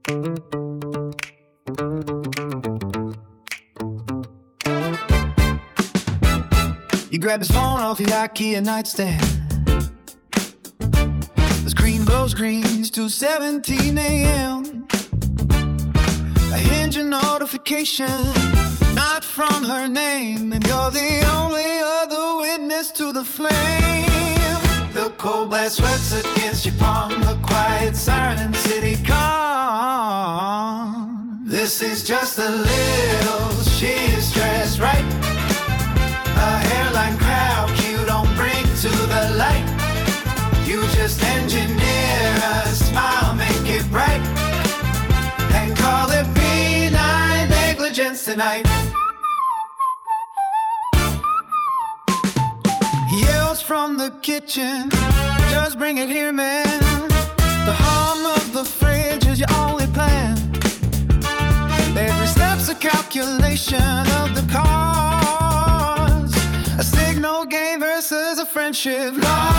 You grab his phone off your IKEA nightstand. The screen glows greens to 17 a.m. A hinge notification, not from her name, and you're the only other witness to the flame. The cold blast sweats against your palm, the quiet siren city calm. This is just a little, she's dressed right. A hairline crowd you don't bring to the light. You just engineer a smile, make it bright, and call it benign negligence tonight. Yells from the kitchen, just bring it here, man. The hum of the fridge is your only plan. Every step's a calculation of the cause. A signal game versus a friendship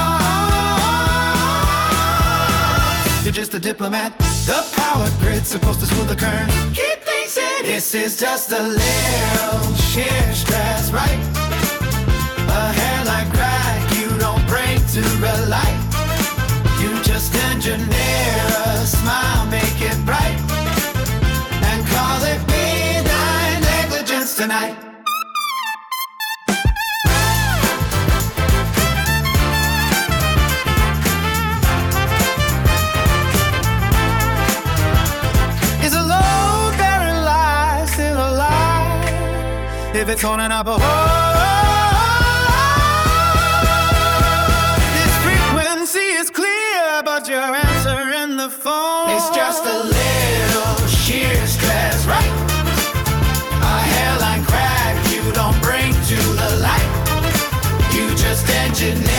lost. You're just a diplomat. The power grid's supposed to smooth the current, keep things in. This is just a little sheer stress, right? A hairline crack you don't bring to the light. You just engineer a smile, make it bright, and call it benign negligence tonight. Is a load bearing lie still alive? If it's on an upper this frequency is clear, but your answer in the phone, it's just a little sheer stress, right? A hairline crack you don't bring to the light. You just engineer